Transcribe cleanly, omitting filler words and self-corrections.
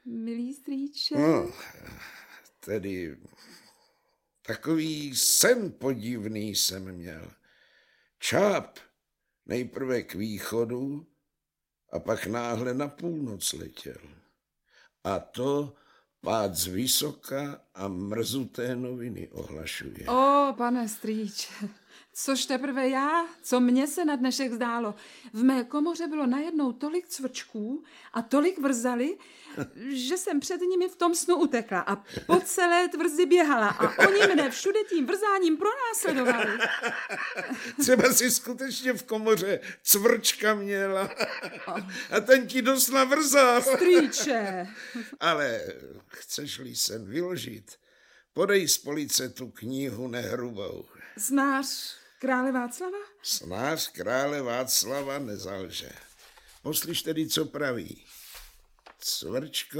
milý strýče? No, tedy takový sen podivný jsem měl. Čáp nejprve k východu a pak náhle na půlnoc letěl. A to pád z vysoka a mrzuté noviny ohlašuje. O, pane strýče, což teprve já, co mně se na dnešek zdálo. V mé komoře bylo najednou tolik cvrčků a tolik vrzaly, že jsem před nimi v tom snu utekla a po celé tvrzi běhala a oni mne všude tím vrzáním pronásledovali. Třeba si skutečně v komoře cvrčka měla a ten ti dost navrzal. Strýče. Ale chceš-li sen vyložit, podej z police tu knihu nehrubou. Snář krále Václava? Snář krále Václava nezalže. Poslyš tedy, co praví. Cvrčko